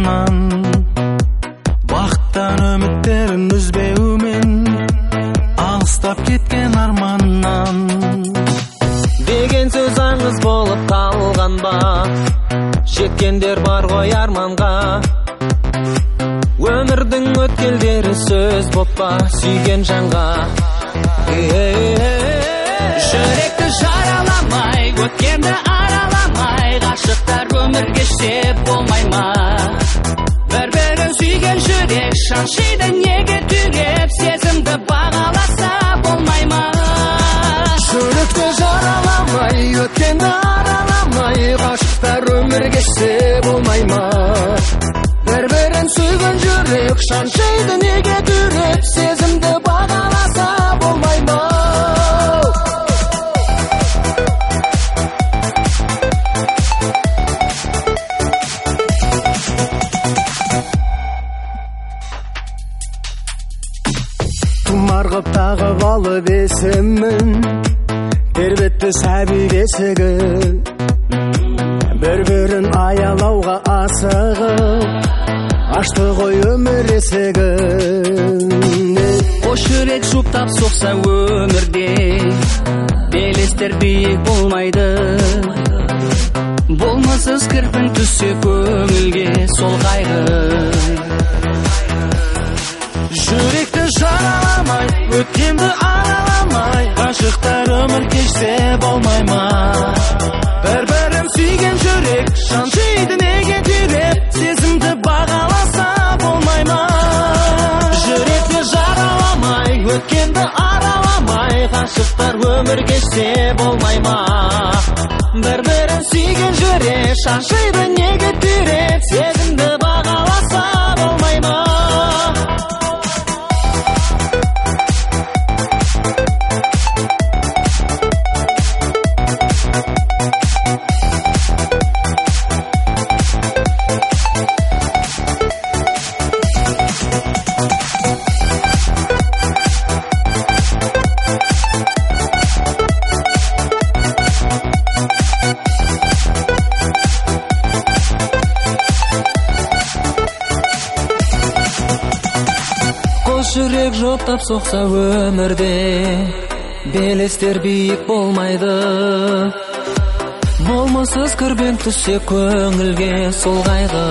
арманнан, бақыттан үміттерін үзбеумен, алыстап кеткен арманнан. Деген сөз аңыз болып қалған ба, жеткендер бар ғой арманға. Өмірдің өткелдері сөз боп па, сүйген жанға. Жүректі жараламай, өткенді араламай, ғашықтар өмір кешсе болмай ма? Бір-бірін сүйген жүрек шаншиды неге түйреп, сезімді бағаласа болмай ма? Жүректі жараламай, өткенді араламай, ғашықтар өмір кешсе болмай ма? Бір-бірін сүйген жүрек шаншиды неге түйреп, сезімді бағаласа болмай ма? Тұмарғып тағып алып есімін, тербетті сәби бесігі, бір-бірін аялауға асығып, ашты ғой өмір есігін. Қош жүрек жұптап соқса өмірде, белестер биік болмайды. Болмасыз кірпін түссе көңілге сол қайғы. Жүректі жараламай, өткенді араламай, ғашықтар өмір кешсе болмай ма? Бір-бірін сүйген жүрек шаншиды неге түйреп, сезімді бағаласа болмай ма? Жүректі жараламай, өткенді араламай, ғашықтар өмір кешсе болмай ма? Бір-бірін сүйген жүрек шаншиды неге түйреп, сезімді бағаласа болмай ма? Жүрек жоқтап соқса өмірде, белестер биік болмайды. Болмасыз кірбең түссе көңілге сол қайғы.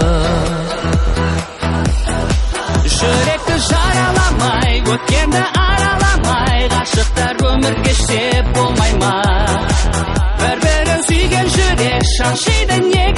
Жүректі жараламай, өткенді араламай, ғашықтар өмір кешсе болмай ма? Бір-бірін сүйген жүрек шаншиды не